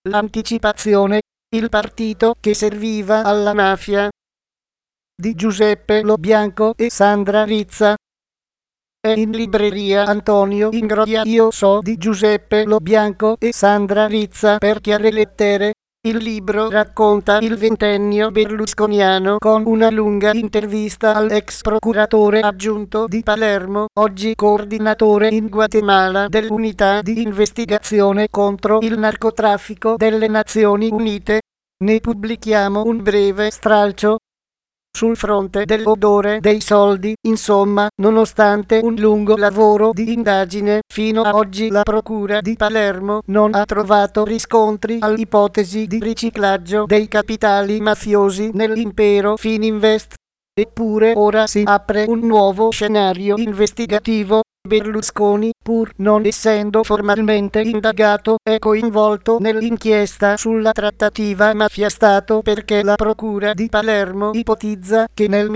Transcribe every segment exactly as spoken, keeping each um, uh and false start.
L'anticipazione, il partito che serviva alla mafia, di Giuseppe Lo Bianco e Sandra Rizza. È in libreria Antonio Ingroia. Io so di Giuseppe Lo Bianco e Sandra Rizza per Chiare Lettere. Il libro racconta il ventennio berlusconiano con una lunga intervista all'ex procuratore aggiunto di Palermo, oggi coordinatore in Guatemala dell'unità di investigazione contro il narcotraffico delle Nazioni Unite. Ne pubblichiamo un breve stralcio. Sul fronte dell'odore dei soldi, insomma, nonostante un lungo lavoro di indagine, fino a oggi la procura di Palermo non ha trovato riscontri all'ipotesi di riciclaggio dei capitali mafiosi nell'impero Fininvest. Eppure ora si apre un nuovo scenario investigativo. Berlusconi, pur non essendo formalmente indagato, è coinvolto nell'inchiesta sulla trattativa mafia-stato perché la procura di Palermo ipotizza che nel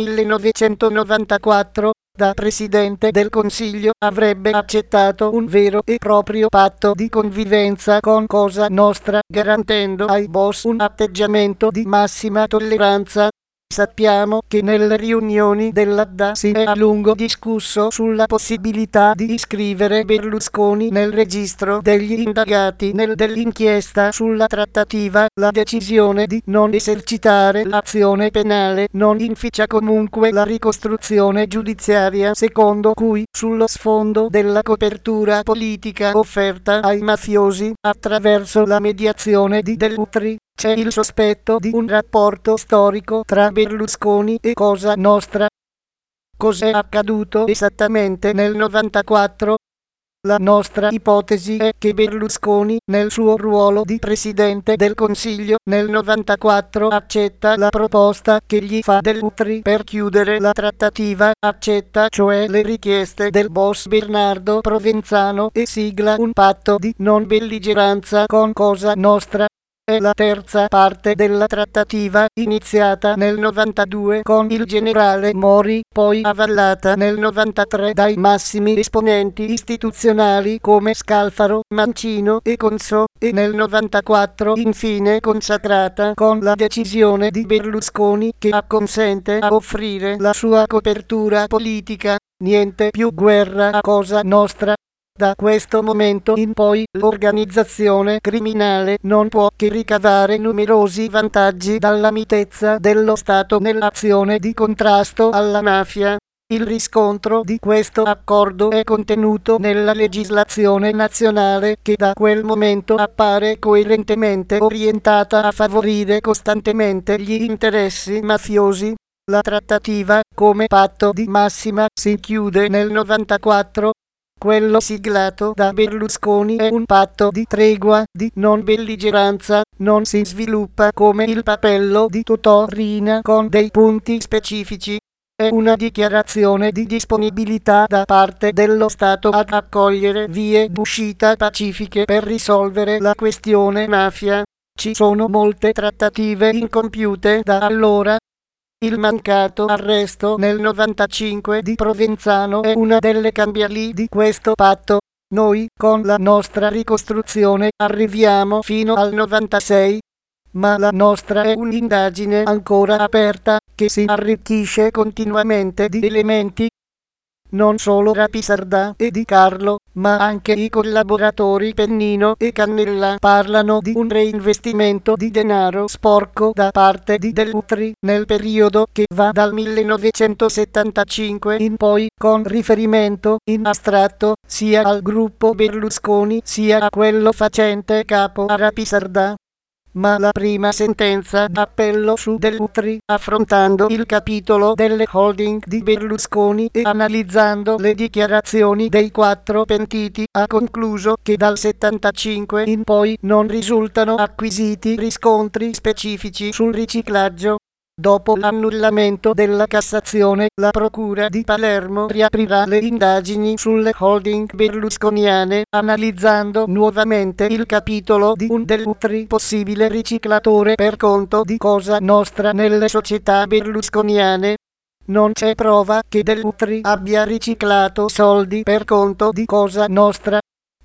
millenovecentonovantaquattro, da Presidente del Consiglio, avrebbe accettato un vero e proprio patto di convivenza con Cosa Nostra, garantendo ai boss un atteggiamento di massima tolleranza. Sappiamo che nelle riunioni dell'A D A si è a lungo discusso sulla possibilità di iscrivere Berlusconi nel registro degli indagati nel dell'inchiesta sulla trattativa. La decisione di non esercitare l'azione penale non inficia comunque la ricostruzione giudiziaria secondo cui, sullo sfondo della copertura politica offerta ai mafiosi attraverso la mediazione di Dell'Utri, c'è il sospetto di un rapporto storico tra Berlusconi e Cosa Nostra. Cos'è accaduto esattamente nel novantaquattro? La nostra ipotesi è che Berlusconi, nel suo ruolo di Presidente del Consiglio, nel novantaquattro accetta la proposta che gli fa Dell'Utri per chiudere la trattativa, accetta cioè le richieste del boss Bernardo Provenzano e sigla un patto di non belligeranza con Cosa Nostra. È la terza parte della trattativa, iniziata nel novantadue con il generale Mori, poi avallata nel novantatré dai massimi esponenti istituzionali come Scalfaro, Mancino e Conso, e nel novantaquattro infine consacrata con la decisione di Berlusconi che acconsente a offrire la sua copertura politica. Niente più guerra a Cosa Nostra. Da questo momento in poi l'organizzazione criminale non può che ricavare numerosi vantaggi dalla mitezza dello Stato nell'azione di contrasto alla mafia. Il riscontro di questo accordo è contenuto nella legislazione nazionale che da quel momento appare coerentemente orientata a favorire costantemente gli interessi mafiosi. La trattativa, come patto di massima, si chiude nel novantaquattro. Quello siglato da Berlusconi è un patto di tregua, di non belligeranza, non si sviluppa come il papello di Totò Riina con dei punti specifici. È una dichiarazione di disponibilità da parte dello Stato ad accogliere vie d'uscita pacifiche per risolvere la questione mafia. Ci sono molte trattative incompiute da allora. Il mancato arresto nel novantacinque di Provenzano è una delle cambiali di questo patto. Noi, con la nostra ricostruzione, arriviamo fino al novantasei, ma la nostra è un'indagine ancora aperta, che si arricchisce continuamente di elementi. Non solo Rapisarda e Di Carlo, ma anche i collaboratori Pennino e Cannella parlano di un reinvestimento di denaro sporco da parte di Dell'Utri nel periodo che va dal millenovecentosettantacinque in poi, con riferimento, in astratto, sia al gruppo Berlusconi sia a quello facente capo a Rapisarda. Ma la prima sentenza d'appello su Dell'Utri, affrontando il capitolo delle holding di Berlusconi e analizzando le dichiarazioni dei quattro pentiti, ha concluso che dal settantacinque in poi non risultano acquisiti riscontri specifici sul riciclaggio. Dopo l'annullamento della Cassazione, la Procura di Palermo riaprirà le indagini sulle holding berlusconiane, analizzando nuovamente il capitolo di un Dell'Utri possibile riciclatore per conto di Cosa Nostra nelle società berlusconiane. Non c'è prova che Dell'Utri abbia riciclato soldi per conto di Cosa Nostra.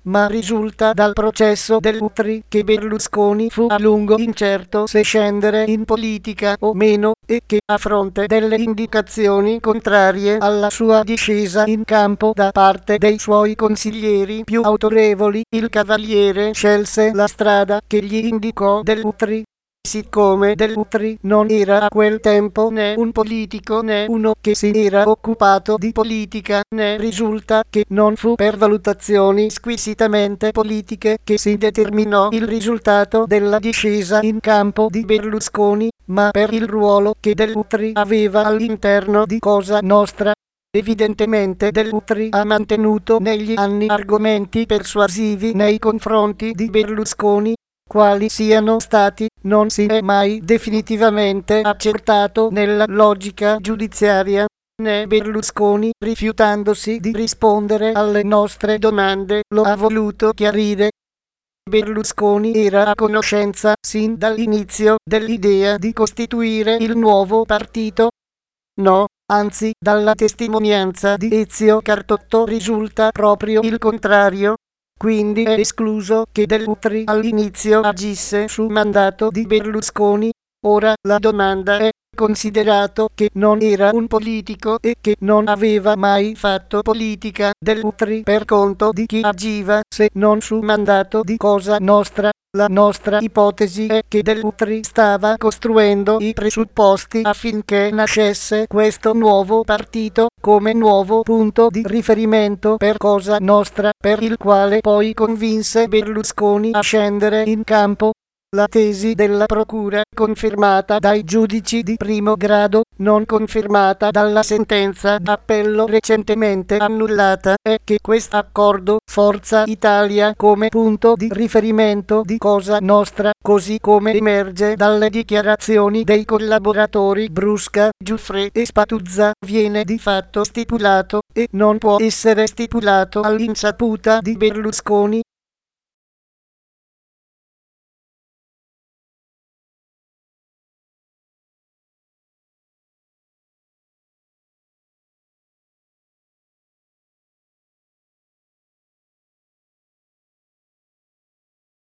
ma risulta dal processo dell'Utri che Berlusconi fu a lungo incerto se scendere in politica o meno e che, a fronte delle indicazioni contrarie alla sua discesa in campo da parte dei suoi consiglieri più autorevoli, il Cavaliere scelse la strada che gli indicò dell'Utri. Siccome Dell'Utri non era a quel tempo né un politico né uno che si era occupato di politica, né risulta che non fu per valutazioni squisitamente politiche che si determinò il risultato della discesa in campo di Berlusconi, ma per il ruolo che Dell'Utri aveva all'interno di Cosa Nostra. Evidentemente Dell'Utri ha mantenuto negli anni argomenti persuasivi nei confronti di Berlusconi. Quali siano stati, non si è mai definitivamente accertato nella logica giudiziaria, né Berlusconi, rifiutandosi di rispondere alle nostre domande, lo ha voluto chiarire. Berlusconi era a conoscenza sin dall'inizio dell'idea di costituire il nuovo partito? No, anzi, dalla testimonianza di Ezio Cartotto risulta proprio il contrario. Quindi è escluso che Dell'Utri all'inizio agisse su mandato di Berlusconi. Ora la domanda è, considerato che non era un politico e che non aveva mai fatto politica Dell'Utri per conto di chi agiva, se non su mandato di Cosa Nostra, la nostra ipotesi è che Dell'Utri stava costruendo i presupposti affinché nascesse questo nuovo partito come nuovo punto di riferimento per Cosa Nostra, per il quale poi convinse Berlusconi a scendere in campo. La tesi della procura, confermata dai giudici di primo grado, non confermata dalla sentenza d'appello recentemente annullata, è che quest'accordo Forza Italia come punto di riferimento di Cosa Nostra, così come emerge dalle dichiarazioni dei collaboratori Brusca, Giuffre e Spatuzza, viene di fatto stipulato e non può essere stipulato all'insaputa di Berlusconi.